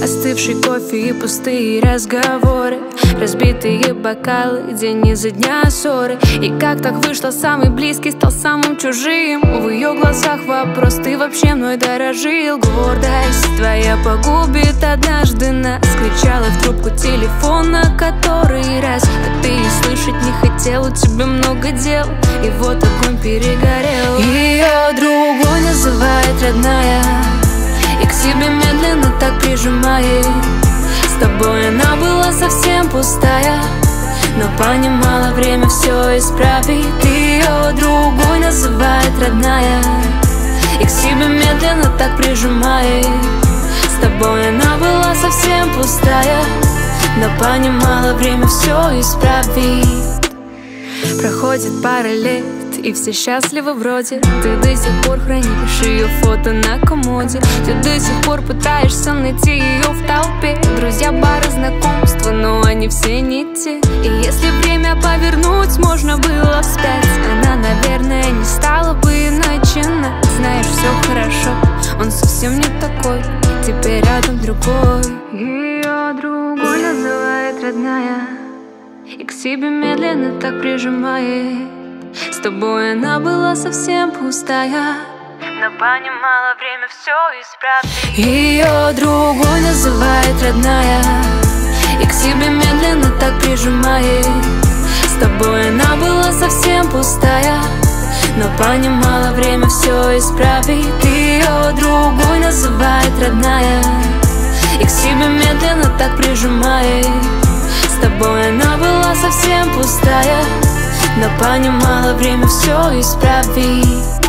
Остывший кофе и пустые разговоры, разбитые бокалы, день изо дня ссоры. И как так вышло, самый близкий стал самым чужим? В ее глазах вопрос: ты вообще мной дорожил? Гордость твоя погубит однажды нас. Кричала в трубку телефона который раз, а ты и слышать не хотел. У тебя много дел, и вот огонь перегорел. Ее другой называет родная, и к себе медленно так прижимает. С тобой она была совсем пустая, но понимала, время все исправит. Ее другой называет родная, и к себе медленно так прижимает. С тобой она была совсем пустая, но понимала, время все исправит. Проходит пара лет, и все счастливы вроде. Ты до сих пор хранишь ее фото на комоде. Ты до сих пор пытаешься найти ее в толпе. Друзья, бары, знакомства, но они все не те. И если время повернуть можно было вспять, она, наверное, не стала бы начинать. Знаешь, все хорошо, он совсем не такой, теперь рядом другой. Ее другой называет родная, и к себе медленно так прижимает. С тобой она была совсем пустая, но понимала, время все исправит. Ее другой называет родная, и к себе медленно так прижимает. С тобой она была совсем пустая, но понимала, время все исправит. Ее другой называет родная, и к себе медленно так прижимает. С тобой она была совсем пустая, но понимала, время все исправит.